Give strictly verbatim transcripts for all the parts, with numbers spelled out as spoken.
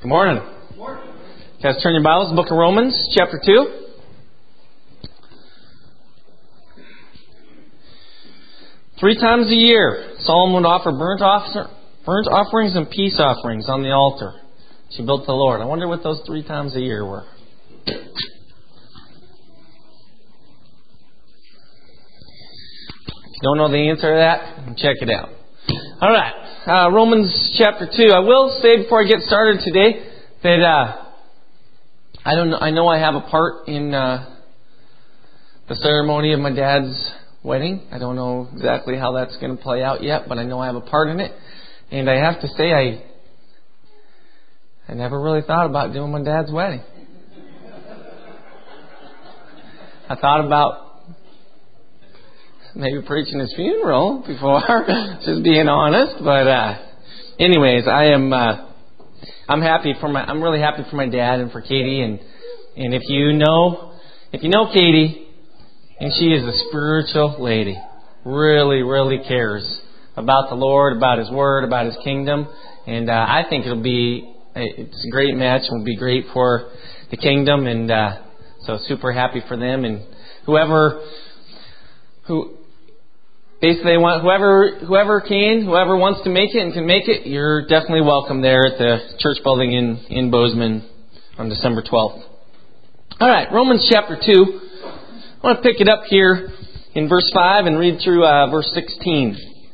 Good morning. Good morning. You guys turn your Bibles, Book of Romans, chapter two. Three times a year, Solomon would offer burnt, officer, burnt offerings and peace offerings on the altar she built to the Lord. I wonder what those three times a year were. If you don't know the answer to that, check it out. All right, uh, Romans chapter two. I will say before I get started today that uh, I don't know. I know I have a part in uh, the ceremony of my dad's wedding. I don't know exactly how that's going to play out yet, but I know I have a part in it. And I have to say, I I never really thought about doing my dad's wedding. I thought about maybe preaching his funeral before, just being honest. But uh, anyways, I am uh, I'm happy for my I'm really happy for my dad and for Katie. And and if you know if you know Katie, and she is a spiritual lady, really really cares about the Lord, about His Word, about His kingdom, and uh, I think it'll be it's a great match. It'll be great for the kingdom, and uh, so super happy for them and whoever who. Basically, they want whoever whoever can, whoever wants to make it and can make it, you're definitely welcome there at the church building in, in Bozeman on December twelfth. All right, Romans chapter two. I want to pick it up here in verse five and read through uh, verse sixteen.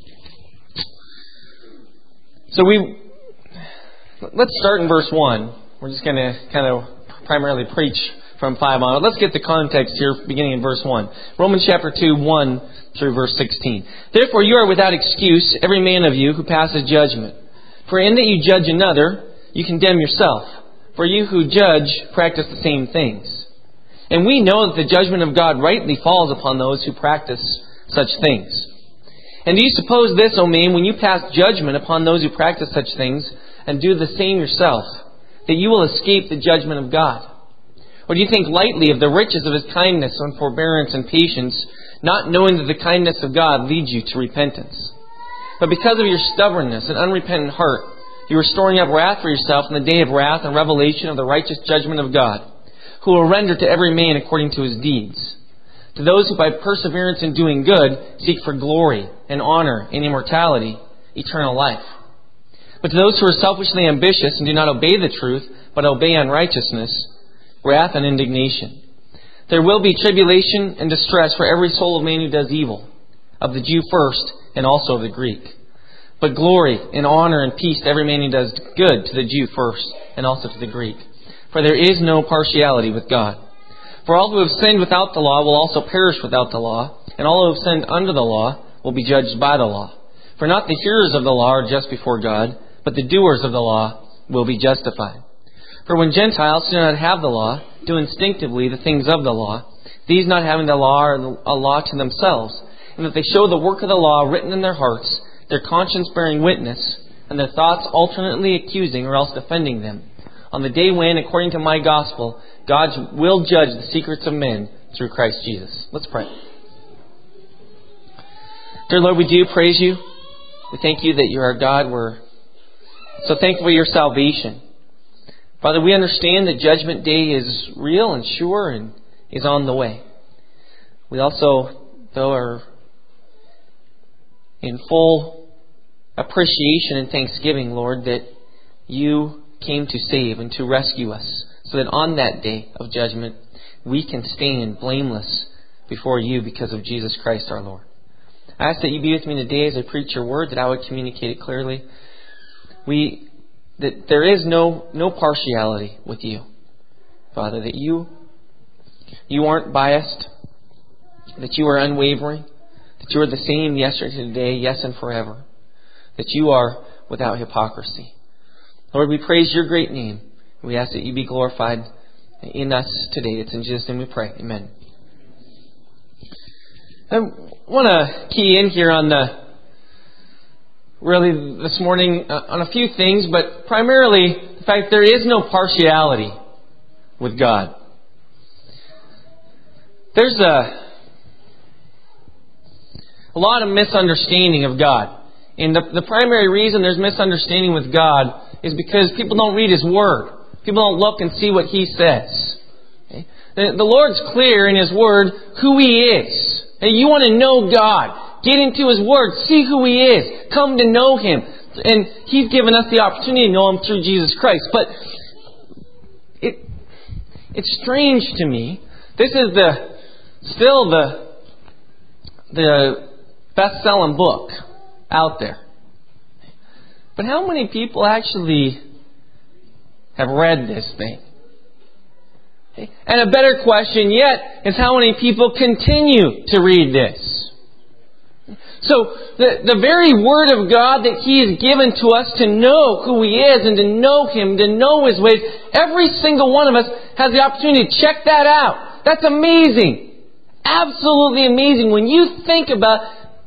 So we let's start in verse one. We're just going to kind of primarily preach from five on. Let's get the context here, beginning in verse one. Romans chapter two, one through verse sixteen. Therefore you are without excuse, every man of you who passes judgment. For in that you judge another, you condemn yourself. For you who judge practice the same things. And we know that the judgment of God rightly falls upon those who practice such things. And do you suppose this, O man, when you pass judgment upon those who practice such things, and do the same yourself, that you will escape the judgment of God? Or do you think lightly of the riches of His kindness and forbearance and patience, not knowing that the kindness of God leads you to repentance? But because of your stubbornness and unrepentant heart, you are storing up wrath for yourself in the day of wrath and revelation of the righteous judgment of God, who will render to every man according to his deeds. To those who by perseverance in doing good seek for glory and honor and immortality, eternal life. But to those who are selfishly ambitious and do not obey the truth, but obey unrighteousness, wrath and indignation. There will be tribulation and distress for every soul of man who does evil, of the Jew first, and also of the Greek. But glory and honor and peace to every man who does good, to the Jew first, and also to the Greek. For there is no partiality with God. For all who have sinned without the law will also perish without the law, and all who have sinned under the law will be judged by the law. For not the hearers of the law are just before God, but the doers of the law will be justified. For when Gentiles do not have the law, do instinctively the things of the law, these not having the law are a law to themselves, and that they show the work of the law written in their hearts, their conscience bearing witness, and their thoughts alternately accusing or else defending them, on the day when, according to my gospel, God will judge the secrets of men through Christ Jesus. Let's pray. Dear Lord, we do praise You. We thank You that You are God. We're so thankful for Your salvation. Father, we understand that Judgment Day is real and sure and is on the way. We also, though, are in full appreciation and thanksgiving, Lord, that You came to save and to rescue us, so that on that day of judgment, we can stand blameless before You because of Jesus Christ our Lord. I ask that You be with me today as I preach Your word, that I would communicate it clearly. We That there is no no partiality with You, Father. That you you aren't biased. That You are unwavering. That You are the same yesterday, today, yes, and forever. That You are without hypocrisy. Lord, we praise Your great name. We ask that You be glorified in us today. It's in Jesus' name we pray. Amen. I want to key in here on the really this morning uh, on a few things, but primarily the fact there is no partiality with God. There's a, a lot of misunderstanding of God. And the, the primary reason there's misunderstanding with God is because people don't read His Word. People don't look and see what He says. Okay? The, the Lord's clear in His Word who He is. Hey, you want to know God. Get into His Word. See who He is. Come to know Him. And He's given us the opportunity to know Him through Jesus Christ. But it it's strange to me. This is the still the the best-selling book out there. But how many people actually have read this thing? And a better question yet is how many people continue to read this? So the, the very Word of God that He has given to us to know who He is and to know Him, to know His ways, every single one of us has the opportunity to check that out. That's amazing. Absolutely amazing. When you think about,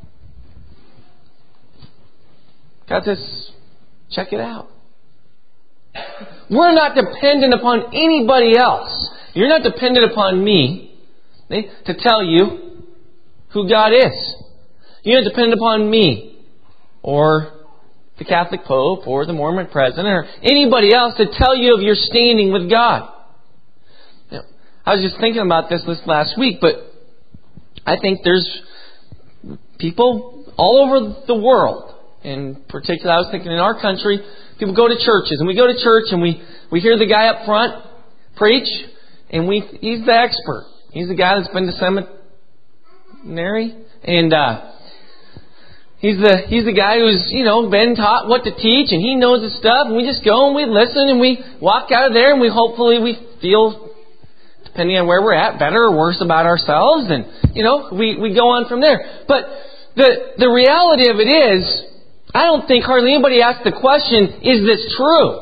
got this, check it out. We're not dependent upon anybody else. You're not dependent upon me to tell you who God is. You're not dependent upon me or the Catholic Pope or the Mormon President or anybody else to tell you of your standing with God. You know, I was just thinking about this this last week, but I think there's people all over the world. In particular, I was thinking in our country, people go to churches, and we go to church and we, we hear the guy up front preach, and we he's the expert. He's the guy that's been to seminary, and uh, he's the he's the guy who's you know been taught what to teach, and he knows his stuff. And we just go and we listen, and we walk out of there, and we hopefully we feel, depending on where we're at, better or worse about ourselves, and you know we, we go on from there. But the the reality of it is, I don't think hardly anybody asks the question, is this true?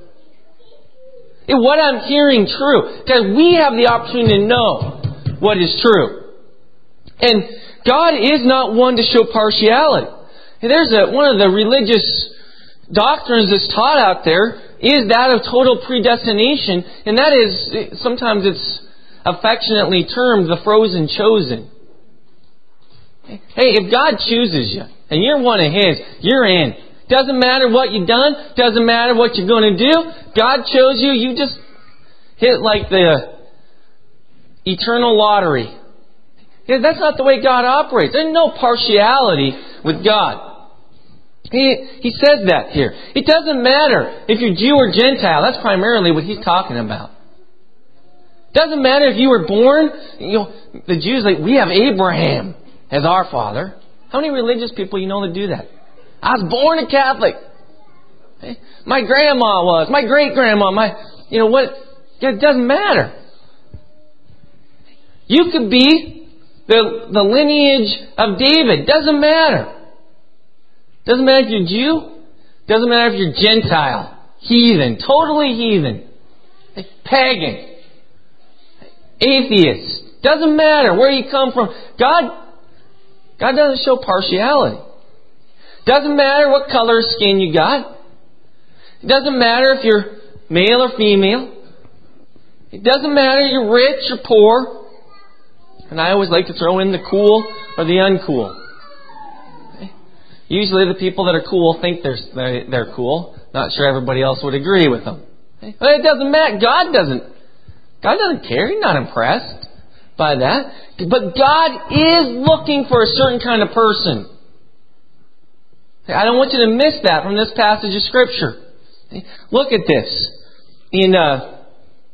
Is what I'm hearing true? Because we have the opportunity to know what is true. And God is not one to show partiality. And there's a, one of the religious doctrines that's taught out there is that of total predestination. And that is, sometimes it's affectionately termed the frozen chosen. Hey, if God chooses you, and you're one of His, you're in. Doesn't matter what you've done. Doesn't matter what you're going to do. God chose you. You just hit like the eternal lottery. Yeah, that's not the way God operates. There's no partiality with God. He, he says that here. It doesn't matter if you're Jew or Gentile. That's primarily what He's talking about. Doesn't matter if you were born. You know, the Jews, like, we have Abraham as our father. How many religious people you know that do that? I was born a Catholic. Okay? My grandma was. My great-grandma. My, you know what? It doesn't matter. You could be the, the lineage of David. Doesn't matter. Doesn't matter if you're Jew. Doesn't matter if you're Gentile. Heathen. Totally heathen. Pagan. Atheist. Doesn't matter where you come from. God God doesn't show partiality. Doesn't matter what color of skin you got. It doesn't matter if you're male or female. It doesn't matter if you're rich or poor. And I always like to throw in the cool or the uncool. Okay? Usually the people that are cool think they're, they're cool. Not sure everybody else would agree with them. Okay? But it doesn't matter. God doesn't, God doesn't care. He's not impressed by that. But God is looking for a certain kind of person. I don't want you to miss that from this passage of Scripture. Look at this. In, uh,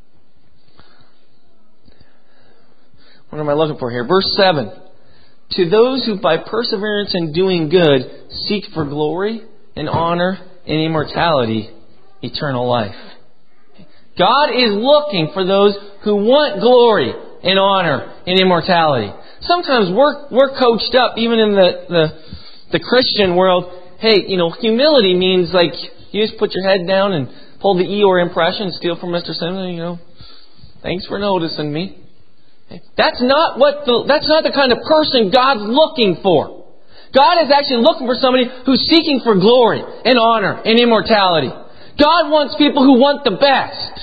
what am I looking for here? Verse seven. To those who by perseverance in doing good seek for glory and honor and immortality, eternal life. God is looking for those who want glory and honor and immortality. Sometimes we're we're coached up, even in the, the the Christian world. Hey, you know, humility means like you just put your head down and pull the Eeyore impression, steal from Mister Simmons. You know, thanks for noticing me. That's not what the that's not the kind of person God's looking for. God is actually looking for somebody who's seeking for glory and honor and immortality. God wants people who want the best.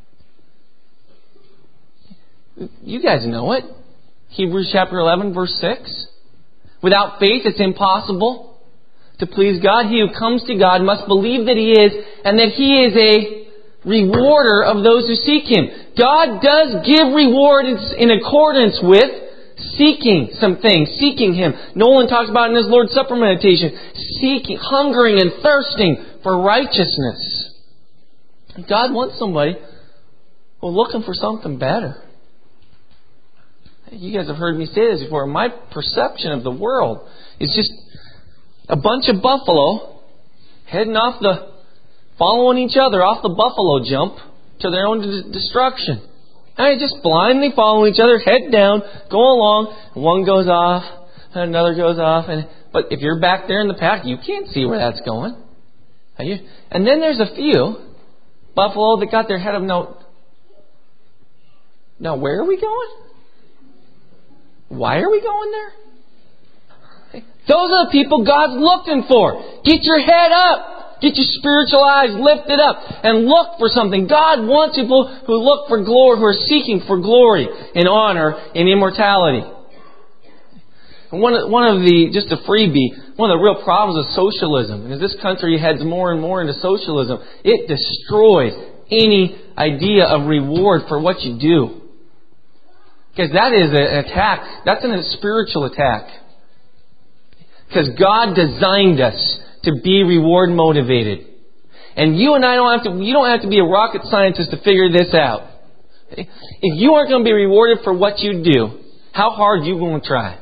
You guys know it. Hebrews chapter eleven, verse six. Without faith, it's impossible to please God. He who comes to God must believe that He is, and that He is a rewarder of those who seek Him. God does give reward in accordance with seeking some things, seeking Him. Nolan talks about in his Lord's Supper meditation, seeking, hungering and thirsting for righteousness. God wants somebody who's looking for something better. You guys have heard me say this before. My perception of the world is just a bunch of buffalo heading off the, following each other off the buffalo jump to their own d- destruction. And just blindly follow each other, head down, go along. One goes off, and another goes off. And but if you're back there in the pack, you can't see where that's going. And then there's a few buffalo that got their head up. Now, now where are we going? Why are we going there? Those are the people God's looking for. Get your head up. Get your spiritual eyes lifted up and look for something. God wants people who look for glory, who are seeking for glory and honor and immortality. And one of, one of the, just a freebie, one of the real problems of socialism, and as this country heads more and more into socialism, it destroys any idea of reward for what you do. Because that is an attack. That's a spiritual attack. Because God designed us to be reward motivated. And you and I don't have to, you don't have to be a rocket scientist to figure this out. If you aren't going to be rewarded for what you do, how hard are you going to try?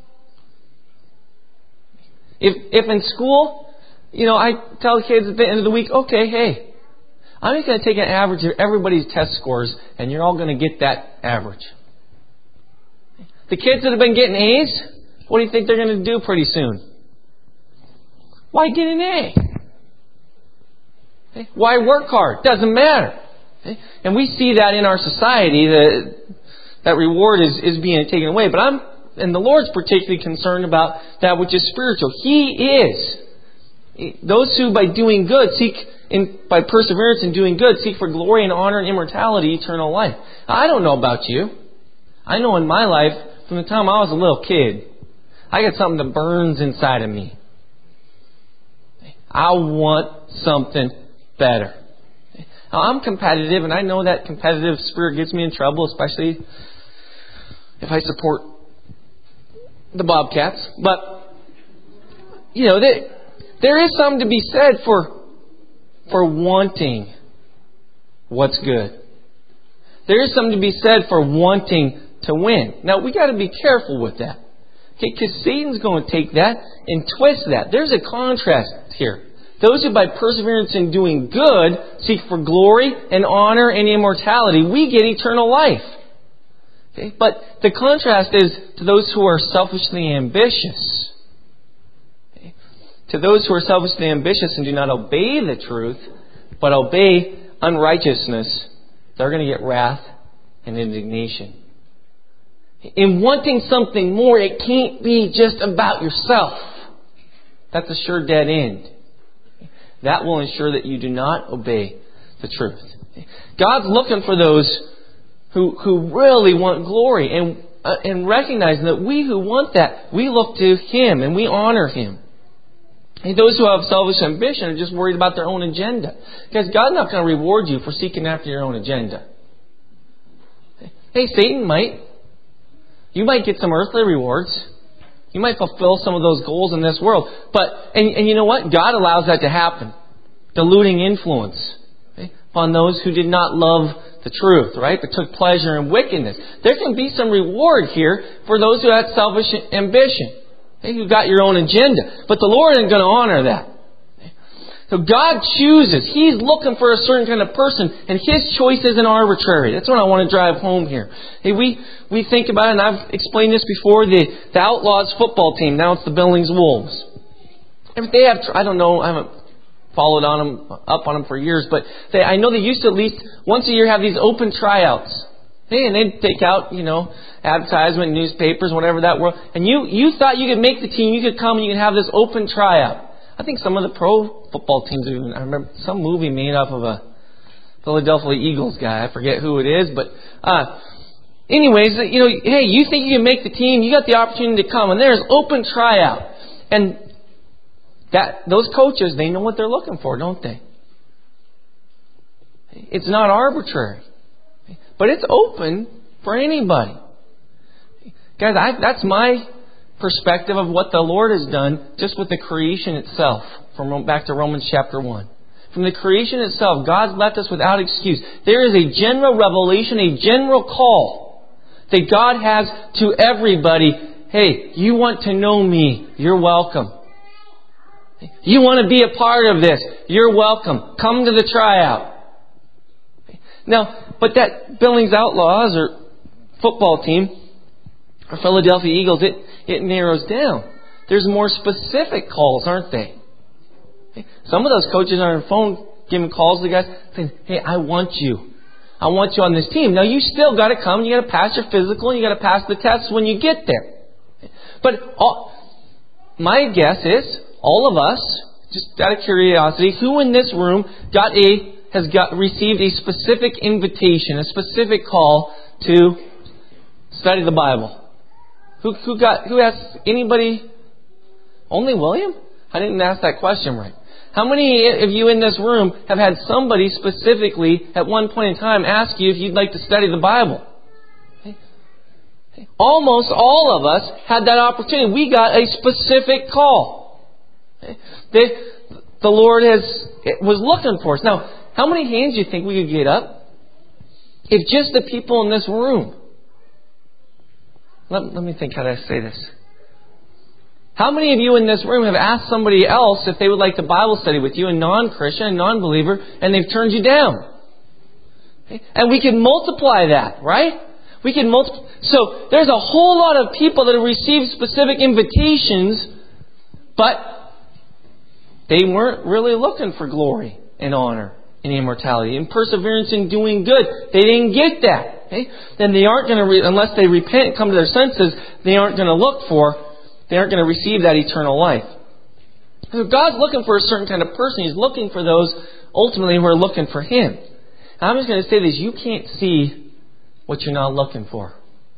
If, if in school, you know, I tell kids at the end of the week, okay, hey, I'm just going to take an average of everybody's test scores and you're all going to get that average. The kids that have been getting A's, what do you think they're going to do pretty soon? Why get an A? Okay. Why work hard? Doesn't matter. Okay. And we see that in our society, that that reward is, is being taken away. But I'm, and the Lord's particularly concerned about that which is spiritual. He is. Those who by doing good seek, in, by perseverance in doing good, seek for glory and honor and immortality, eternal life. I don't know about you. I know in my life, from the time I was a little kid, I got something that burns inside of me. I want something better. Now, I'm competitive, and I know that competitive spirit gets me in trouble, especially if I support the Bobcats. But, you know, there, there is something to be said for, for wanting what's good. There is something to be said for wanting to win. Now, we got to be careful with that. Okay, because Satan's going to take that and twist that. There's a contrast here. Those who by perseverance in doing good seek for glory and honor and immortality, we get eternal life. Okay, but the contrast is to those who are selfishly ambitious. Okay, to those who are selfishly ambitious and do not obey the truth, but obey unrighteousness, they're going to get wrath and indignation. In wanting something more, it can't be just about yourself. That's a sure dead end. That will ensure that you do not obey the truth. God's looking for those who who really want glory and uh, and recognizing that we who want that, we look to Him and we honor Him. And those who have selfish ambition are just worried about their own agenda. Because God's not going to reward you for seeking after your own agenda. Hey, Satan might. You might get some earthly rewards. You might fulfill some of those goals in this world. But, and, and you know what? God allows that to happen. Diluting influence, okay, upon those who did not love the truth, right? But took pleasure in wickedness. There can be some reward here for those who had selfish ambition. Okay, you got your own agenda. But the Lord isn't going to honor that. So God chooses. He's looking for a certain kind of person, and His choice isn't arbitrary. That's what I want to drive home here. Hey, we, we think about it, and I've explained this before, the, the Outlaws football team. Now it's the Billings Wolves. And they have, I don't know, I haven't followed on them, up on them for years, but they, I know they used to at least once a year have these open tryouts. Hey, and they'd take out, you know, advertisement, newspapers, whatever that were. And you, you thought you could make the team, you could come and you could have this open tryout. I think some of the pro football teams, even, I remember some movie made up of a Philadelphia Eagles guy. I forget who it is, but uh, anyways, you know, hey, you think you can make the team? You got the opportunity to come, and there's open tryout, and that those coaches, they know what they're looking for, don't they? It's not arbitrary. But it's open for anybody. Guys, I, that's my perspective of what the Lord has done just with the creation itself. From back to Romans chapter one. From the creation itself, God's left us without excuse. There is a general revelation, a general call that God has to everybody. Hey, you want to know me? You're welcome. You want to be a part of this? You're welcome. Come to the tryout. Now, but that Billings Outlaws or football team, or Philadelphia Eagles, it, it narrows down. There's more specific calls, aren't they? Some of those coaches are on the phone giving calls to guys saying, hey, I want you. I want you on this team. Now, you still got to come. You got to pass your physical. And you got to pass the tests when you get there. But all, my guess is all of us, just out of curiosity, who in this room got a has got received a specific invitation, a specific call to study the Bible? Who who got who asked anybody? Only William? I didn't ask that question right. How many of you in this room have had somebody specifically at one point in time ask you if you'd like to study the Bible? Almost all of us had that opportunity. We got a specific call. The, the Lord has was looking for us. Now, how many hands do you think we could get up if just the people in this room? Let, let me think how to say this. How many of you in this room have asked somebody else if they would like to Bible study with you, a non-Christian, a non-believer, and they've turned you down? Okay? And we can multiply that, right? We can multiply. So there's a whole lot of people that have received specific invitations, but they weren't really looking for glory and honor and immortality and perseverance in doing good. They didn't get that. Okay? Then they aren't going to, re- unless they repent and come to their senses, they aren't going to look for They aren't going to receive that eternal life. So God's looking for a certain kind of person. He's looking for those ultimately who are looking for Him. And I'm just going to say this. You can't see what you're not looking for.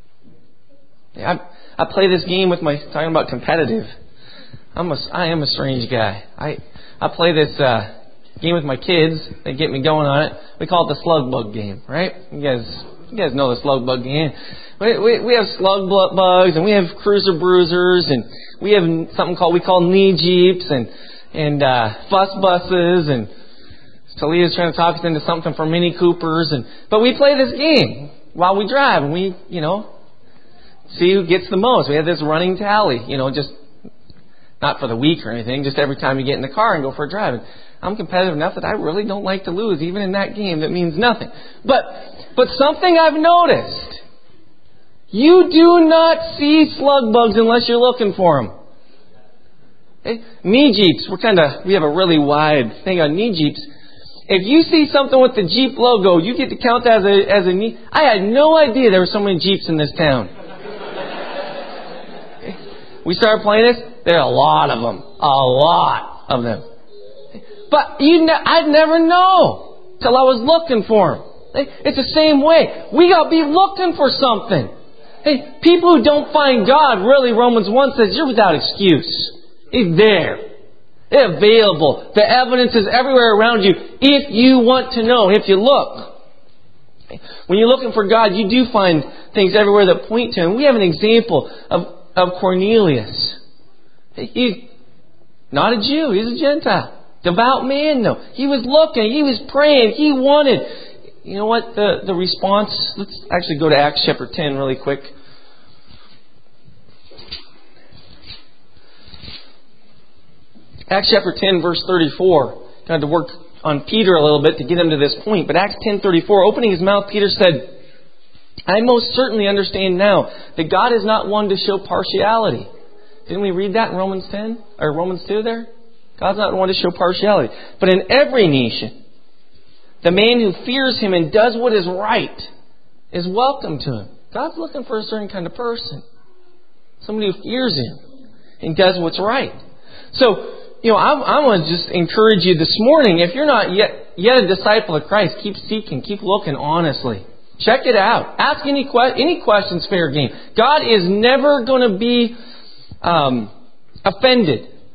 I, I play this game with my, talking about competitive. I'm a, I am a strange guy. I, I play this uh, game with my kids. They get me going on it. We call it the slug bug game, right? You guys, you guys know the slug bug game. We, we, we have slug bugs, and we have cruiser bruisers, and we have something called we call knee jeeps, and and uh, fuss buses, and Talia's trying to talk us into something for Mini Coopers, and but we play this game while we drive, and we you know see who gets the most. We have this running tally, you know, just not for the week or anything, just every time you get in the car and go for a drive. And I'm competitive enough that I really don't like to lose, even in that game that means nothing. But but something I've noticed. You do not see slug bugs unless you're looking for them. Okay? Knee Jeeps, we're kind of, we have a really wide thing on knee Jeeps. If you see something with the Jeep logo, you get to count that as a, as a knee. I had no idea there were so many Jeeps in this town. Okay? We started playing this, there are a lot of them. A lot of them. But you ne- I'd never know till I was looking for them. It's the same way. We got to be looking for something. Hey, people who don't find God, really, Romans one says, you're without excuse. He's there. It's available. The evidence is everywhere around you if you want to know, if you look. When you're looking for God, you do find things everywhere that point to Him. We have an example of, of Cornelius. He's not a Jew. He's a Gentile. Devout man, though. He was looking. He was praying. He wanted... You know what? The, the response... Let's actually go to Acts chapter ten really quick. Acts chapter ten, verse thirty-four. I had to work on Peter a little bit to get him to this point. But Acts ten thirty-four, opening his mouth, Peter said, I most certainly understand now that God is not one to show partiality. Didn't we read that in Romans ten? Or Romans two there? God's not one to show partiality. But in every nation, the man who fears Him and does what is right is welcome to Him. God's looking for a certain kind of person. Somebody who fears Him and does what's right. So, you know, I, I want to just encourage you this morning, if you're not yet, yet a disciple of Christ, keep seeking, keep looking honestly. Check it out. Ask any, que- any questions, fair game. God is never going to be um, offended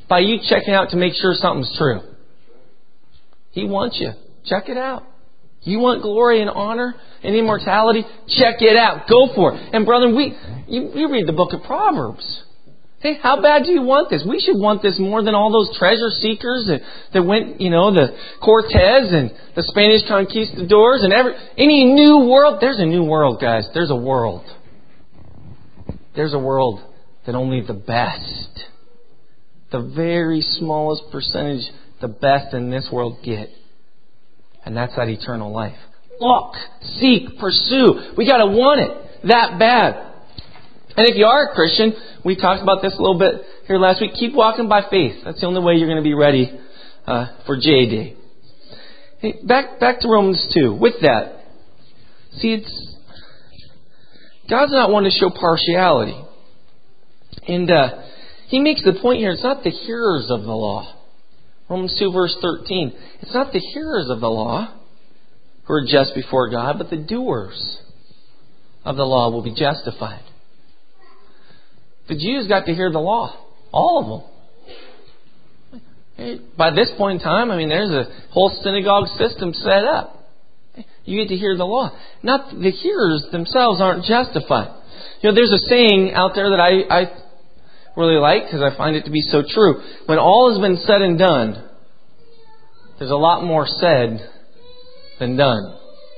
by you checking out to make sure something's true. He wants you. Check it out. You want glory and honor and immortality? Check it out. Go for it. And brethren, we you, you read the book of Proverbs. Hey, how bad do you want this? We should want this more than all those treasure seekers that, that went, you know, the Cortez and the Spanish conquistadors and every any new world. There's a new world, guys. There's a world. There's a world that only the best, the very smallest percentage, the best in this world get. And that's that eternal life. Look, seek, pursue. We got to want it that bad. And if you are a Christian, we talked about this a little bit here last week. Keep walking by faith. That's the only way you're going to be ready uh, for J Day. Hey, back back to Romans two. With that, see, it's God's not one to show partiality, and uh, He makes the point here. It's not the hearers of the law. Romans two verse thirteen. It's not the hearers of the law who are just before God, but the doers of the law will be justified. The Jews got to hear the law. All of them. By this point in time, I mean, there's a whole synagogue system set up. You get to hear the law. Not the hearers themselves aren't justified. You know, there's a saying out there that I, I really like because I find it to be so true. When all has been said and done, there's a lot more said than done.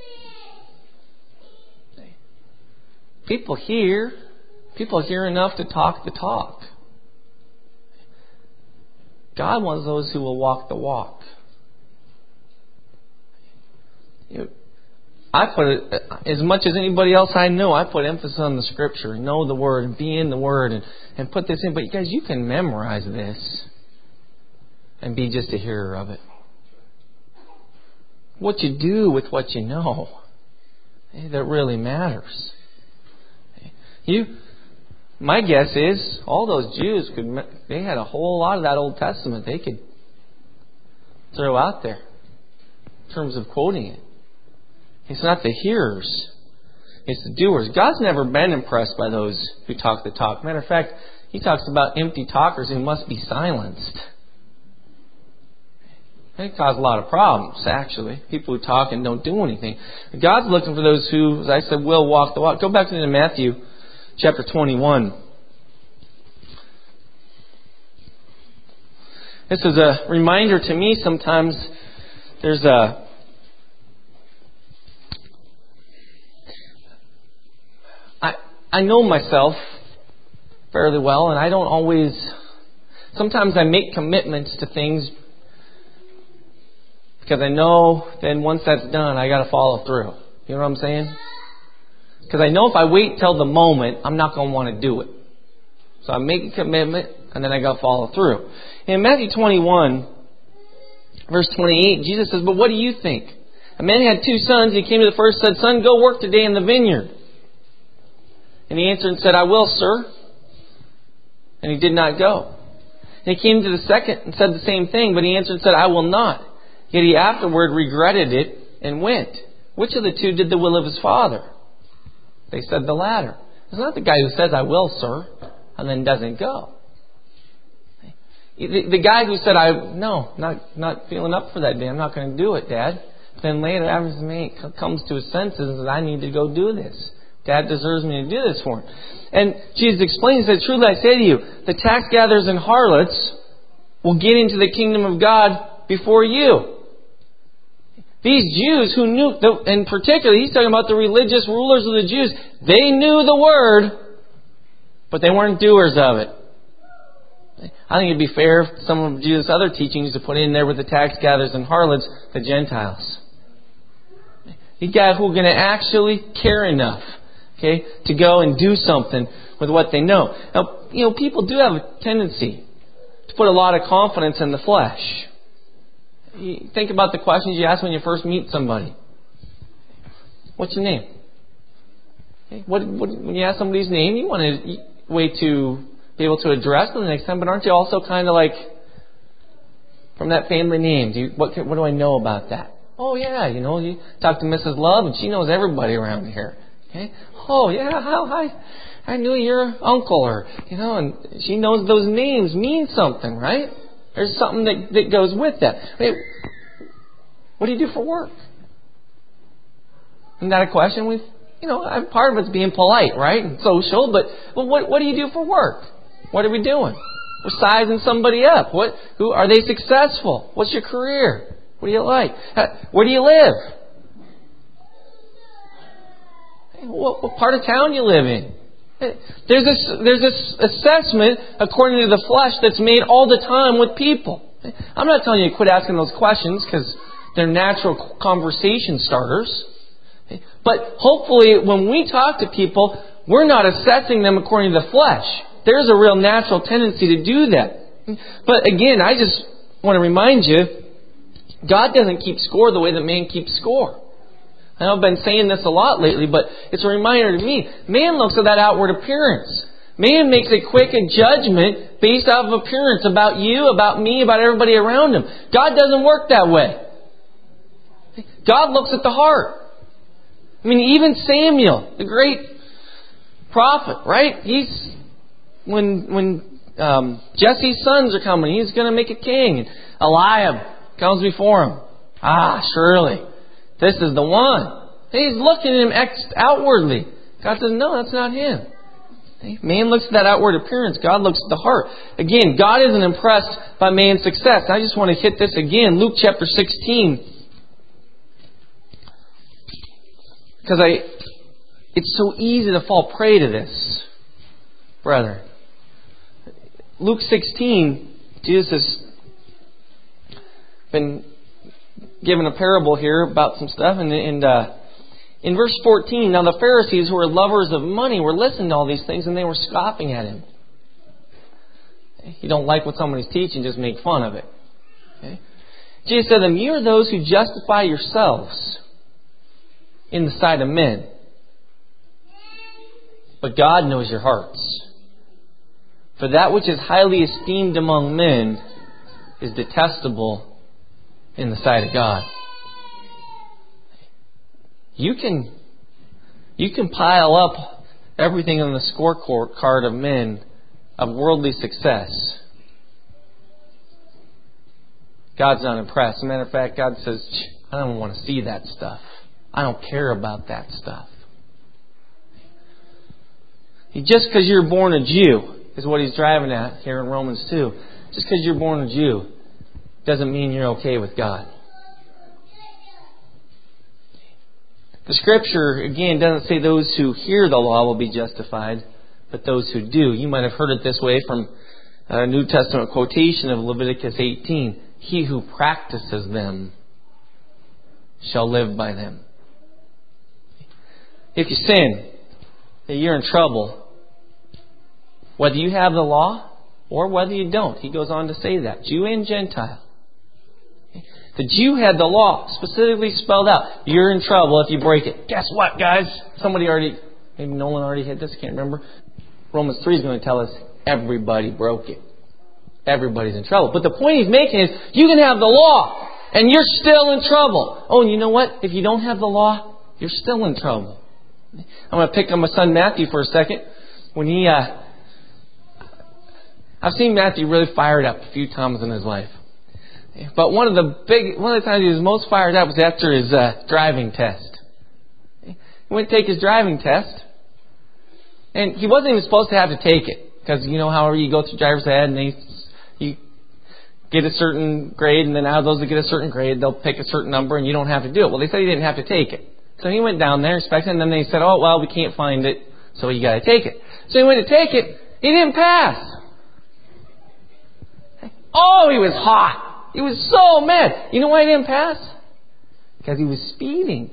People hear. People hear enough to talk the talk. God wants those who will walk the walk. You know, I put it, as much as anybody else I know, I put emphasis on the Scripture. Know the Word and be in the Word and, and put this in. But you guys, you can memorize this and be just a hearer of it. What you do with what you know, that really matters. You... My guess is all those Jews could, they had a whole lot of that Old Testament they could throw out there in terms of quoting it. It's not the hearers, it's the doers. God's never been impressed by those who talk the talk. Matter of fact, He talks about empty talkers who must be silenced. They cause a lot of problems, actually. People who talk and don't do anything. God's looking for those who, as I said, will walk the walk. Go back to Matthew chapter twenty-one. This is a reminder to me sometimes. There's a I I know myself fairly well, and I don't always. Sometimes I make commitments to things because I know then once that's done, I got to follow through. You know what I'm saying? Because I know if I wait till the moment, I'm not going to want to do it. So I make a commitment, and then I got to follow through. In Matthew twenty-one, verse twenty-eight, Jesus says, "But what do you think? A man had two sons. He came to the first and said, 'Son, go work today in the vineyard.' And he answered and said, 'I will, sir.' And he did not go. And he came to the second and said the same thing, but he answered and said, 'I will not.' Yet he afterward regretted it and went. Which of the two did the will of his father?" They said the latter. It's not the guy who says, 'I will, sir,' and then doesn't go. The, the guy who said, "I no, not not feeling up for that day. I'm not going to do it, Dad." But then later, after his mate comes to his senses and says, "I need to go do this. Dad deserves me to do this for him." And Jesus explains that, "Truly I say to you, the tax gatherers and harlots will get into the kingdom of God before you." These Jews who knew, in particular, he's talking about the religious rulers of the Jews. They knew the Word, but they weren't doers of it. I think it'd be fair if some of Jesus' other teachings to put in there with the tax gatherers and harlots, the Gentiles. These guys who are going to actually care enough, okay, to go and do something with what they know. Now, you know, people do have a tendency to put a lot of confidence in the flesh. You think about the questions you ask when you first meet somebody. What's your name? Okay. What, what, when you ask somebody's name, you want a way to be able to address them the next time. But aren't you also kind of like, from that family name, do you, what, what do I know about that? Oh yeah, you know, you talk to Missus Love and she knows everybody around here. Okay? Oh, yeah, how I, I knew your uncle, or, you know, and she knows those names mean something, right? There's something that, that goes with that. Hey, what do you do for work? Isn't that a question? We've, you know, part of it's being polite, right? And social, but, but what, what do you do for work? What are we doing? We're sizing somebody up. What, who, are they successful? What's your career? What do you like? Where do you live? What, what part of town you live in? There's this, there's this assessment according to the flesh that's made all the time with people. I'm not telling you to quit asking those questions because they're natural conversation starters. But hopefully when we talk to people, we're not assessing them according to the flesh. There's a real natural tendency to do that. But again, I just want to remind you, God doesn't keep score the way that man keeps score. I know I've been saying this a lot lately, but it's a reminder to me. Man looks at that outward appearance. Man makes a quick judgment based off of appearance about you, about me, about everybody around him. God doesn't work that way. God looks at the heart. I mean, even Samuel, the great prophet, right? He's when when um, Jesse's sons are coming, he's going to make a king. And Eliab comes before him. Ah, surely. This is the one. He's looking at him ex- outwardly. God says, no, that's not him. Man looks at that outward appearance. God looks at the heart. Again, God isn't impressed by man's success. I just want to hit this again. Luke chapter sixteen. Because I, it's so easy to fall prey to this, brother. Luke sixteen, Jesus has been given a parable here about some stuff, and, and uh, in verse fourteen, now the Pharisees, who were lovers of money, were listening to all these things, and they were scoffing at him. You don't like what somebody's teaching, just make fun of it. Okay? Jesus said to them, "You are those who justify yourselves in the sight of men, but God knows your hearts. For that which is highly esteemed among men is detestable in the sight of God." You can, you can pile up everything on the scorecard of men of worldly success. God's not impressed. As a matter of fact, God says, I don't want to see that stuff. I don't care about that stuff. Just because you're born a Jew is what he's driving at here in Romans two. Just because you're born a Jew doesn't mean you're okay with God. The Scripture, again, doesn't say those who hear the law will be justified, but those who do. You might have heard it this way from a New Testament quotation of Leviticus eighteen. He who practices them shall live by them. If you sin, you're in trouble. Whether you have the law or whether you don't. He goes on to say that. Jew and Gentile. The Jew had the law specifically spelled out. You're in trouble if you break it. Guess what, guys? Somebody already, maybe Nolan already hit this, can't remember. Romans three is going to tell us everybody broke it. Everybody's in trouble. But the point he's making is you can have the law and you're still in trouble. Oh, and you know what? If you don't have the law, you're still in trouble. I'm going to pick on my son Matthew for a second. When he, uh, I've seen Matthew really fired up a few times in his life. But one of the big, one of the times he was most fired up was after his uh, driving test. He went to take his driving test, and he wasn't even supposed to have to take it because you know however you go through driver's ed and they you get a certain grade, and then out of those that get a certain grade, they'll pick a certain number, and you don't have to do it. Well, they said he didn't have to take it, so he went down there, inspected, and then they said, "Oh, well, we can't find it, so you got to take it." So he went to take it. He didn't pass. Oh, he was hot. He was so mad. You know why he didn't pass? Because he was speeding.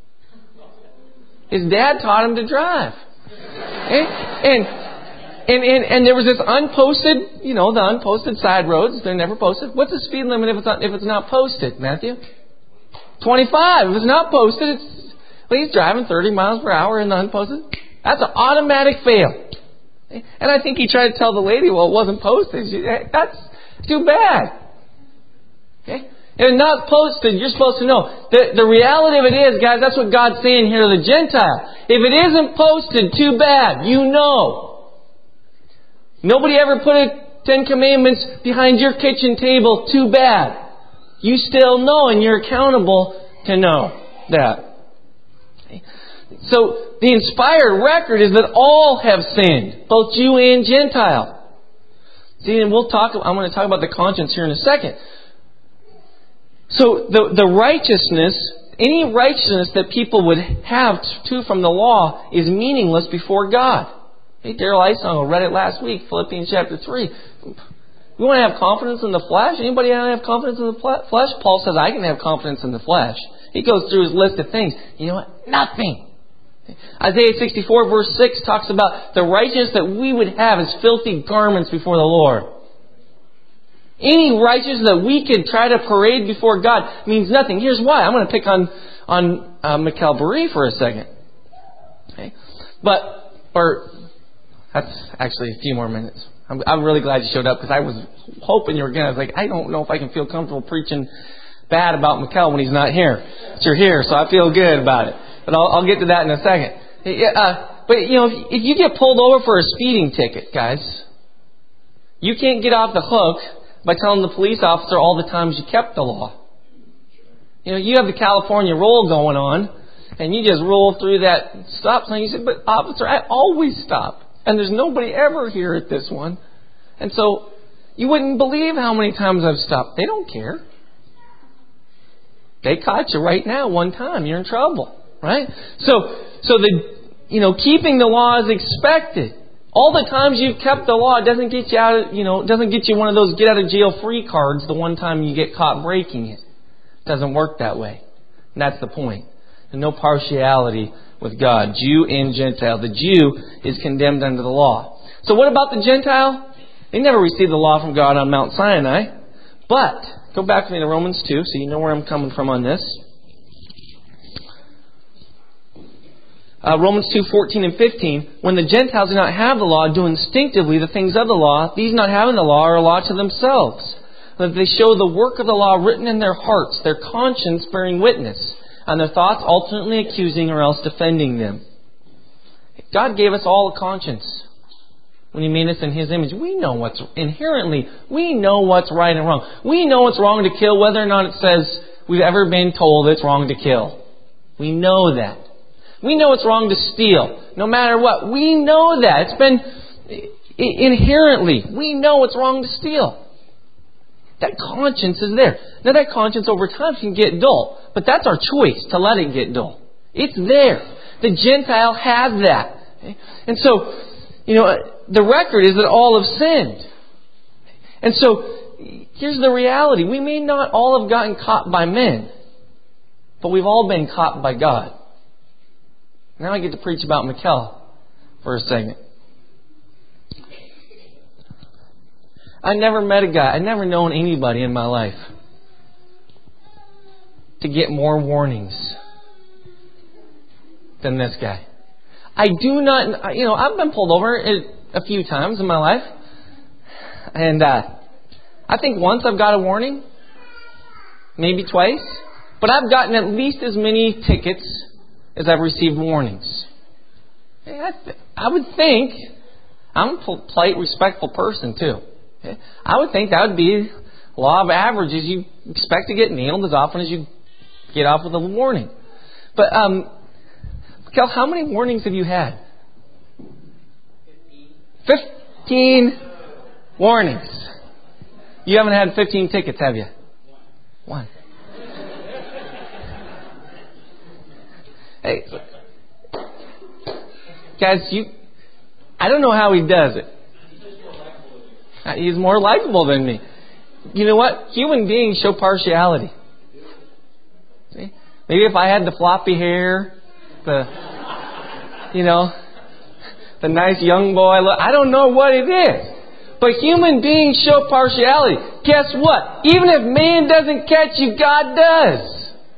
His dad taught him to drive. And, and, and, and, and there was this unposted, you know, the unposted side roads. They're never posted. What's the speed limit if it's not, if it's not posted, Matthew? twenty-five. If it's not posted, it's, well, he's driving thirty miles per hour in the unposted. That's an automatic fail. And I think he tried to tell the lady, well, it wasn't posted. She, that's too bad. Okay? If not posted, you're supposed to know. The, the reality of it is, guys, that's what God's saying here to the Gentile. If it isn't posted, too bad. You know. Nobody ever put a Ten Commandments behind your kitchen table. Too bad. You still know, and you're accountable to know that. So, the inspired record is that all have sinned, both Jew and Gentile. See, and we'll talk, I'm going to talk about the conscience here in a second. So, the, the righteousness, any righteousness that people would have to from the law is meaningless before God. Hey, Daryl Isong read it last week, Philippians chapter three. You want to have confidence in the flesh? Anybody want to have confidence in the flesh? Paul says, I can have confidence in the flesh. He goes through his list of things. You know what? Nothing. Isaiah sixty-four verse six talks about the righteousness that we would have as filthy garments before the Lord. Any righteousness that we could try to parade before God means nothing. Here's why. I'm going to pick on on uh, Mikkel Berea for a second. Okay, but or that's actually a few more minutes. I'm, I'm really glad you showed up because I was hoping you were going to. I was like, I don't know if I can feel comfortable preaching bad about Mikkel when he's not here. But you're here, so I feel good about it. But I'll, I'll get to that in a second. Uh, but, you know, if, if you get pulled over for a speeding ticket, guys, you can't get off the hook by telling the police officer all the times you kept the law. You know, you have the California roll going on, and you just roll through that stop sign. You say, but officer, I always stop. And there's nobody ever here at this one. And so, you wouldn't believe how many times I've stopped. They don't care. They caught you right now one time. You're in trouble. Right? So, so the, you know, keeping the law is expected. All the times you've kept the law, it doesn't get you out of, you know, it doesn't get you one of those get out of jail free cards the one time you get caught breaking it. It doesn't work that way. And that's the point. There's no partiality with God. Jew and Gentile. The Jew is condemned under the law. So what about the Gentile? They never received the law from God on Mount Sinai. But, go back with me to Romans two so you know where I'm coming from on this. Uh, Romans two, fourteen and fifteen, when the Gentiles do not have the law, do instinctively the things of the law, these not having the law are a law to themselves. That they show the work of the law written in their hearts, their conscience bearing witness, and their thoughts alternately accusing or else defending them. God gave us all a conscience when He made us in His image. We know what's, inherently, we know what's right and wrong. We know it's wrong to kill whether or not it says we've ever been told it's wrong to kill. We know that. We know it's wrong to steal, no matter what. We know that. It's been inherently. We know it's wrong to steal. That conscience is there. Now that conscience over time can get dull, but that's our choice to let it get dull. It's there. The Gentile has that. And so, you know, the record is that all have sinned. And so, here's the reality. We may not all have gotten caught by men, but we've all been caught by God. Now I get to preach about Mikkel for a second. I never met a guy, I've never known anybody in my life to get more warnings than this guy. I do not, you know, I've been pulled over a few times in my life. And uh, I think once I've got a warning, maybe twice. But I've gotten at least as many tickets as I've received warnings. I would think, I'm a polite, respectful person too. I would think that would be law of averages. You expect to get nailed as often as you get off with a warning. But, um, Kel, how many warnings have you had? Fifteen warnings. You haven't had fifteen tickets, have you? One. Hey, guys, you, I don't know how he does it. He's more likable than me. You know what? Human beings show partiality. See? Maybe if I had the floppy hair, the, you know, the nice young boy look, I don't know what it is. But human beings show partiality. Guess what? Even if man doesn't catch you, God does.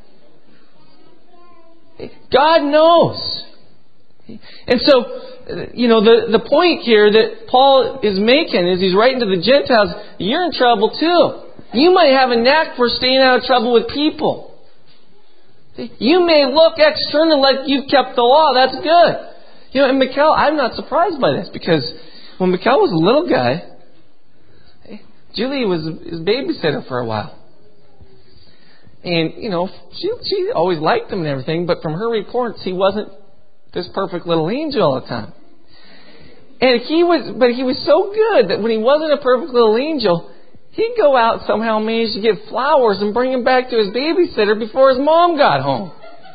God knows. And so, you know, the, the point here that Paul is making is he's writing to the Gentiles, you're in trouble too. You might have a knack for staying out of trouble with people. You may look externally like you've kept the law. That's good. You know, and Michal, I'm not surprised by this because when Michal was a little guy, Julie was his babysitter for a while. And, you know, she she always liked him and everything, but from her reports, he wasn't this perfect little angel all the time. And he was, but he was so good that when he wasn't a perfect little angel, he'd go out and somehow manage to get flowers and bring them back to his babysitter before his mom got home.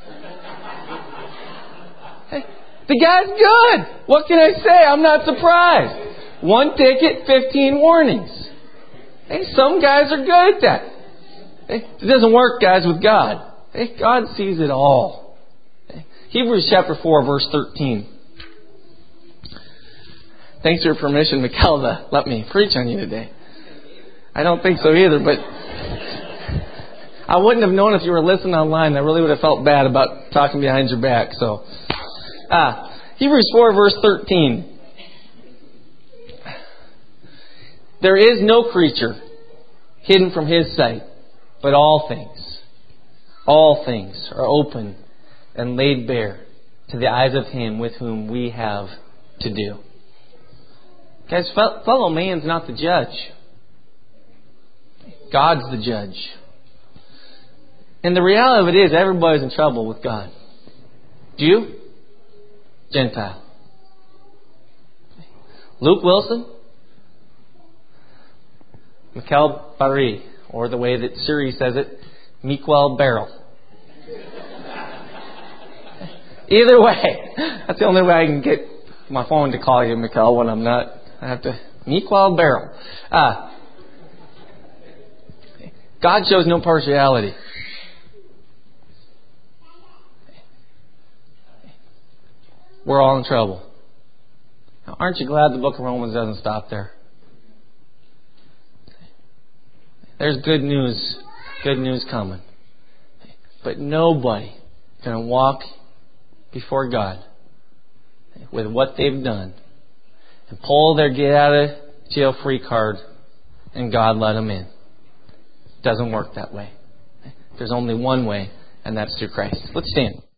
Hey, the guy's good. What can I say? I'm not surprised. One ticket, fifteen warnings. Hey, some guys are good at that. Hey, it doesn't work, guys, with God. Hey, God sees it all. Hey, Hebrews chapter four, verse thirteen. Thanks for your permission, Michal, to let me preach on you today. I don't think so either, but I wouldn't have known if you were listening online. I really would have felt bad about talking behind your back. So, ah, Hebrews four, verse thirteen. There is no creature hidden from His sight, but all things, all things are open and laid bare to the eyes of Him with whom we have to do. Guys, fellow man's not the judge. God's the judge. And the reality of it is everybody's in trouble with God. Jew, Gentile. Luke Wilson, Michal Bari, or the way that Siri says it, Miquel Barrel. Either way, that's the only way I can get my phone to call you, Michal, when I'm not. I have to, Miquel Barrel. Ah. God shows no partiality. We're all in trouble. Now, aren't you glad the book of Romans doesn't stop there? There's good news, good news coming. But nobody can walk before God with what they've done and pull their get out of jail free card and God let them in. Doesn't work that way. There's only one way, and that's through Christ. Let's stand.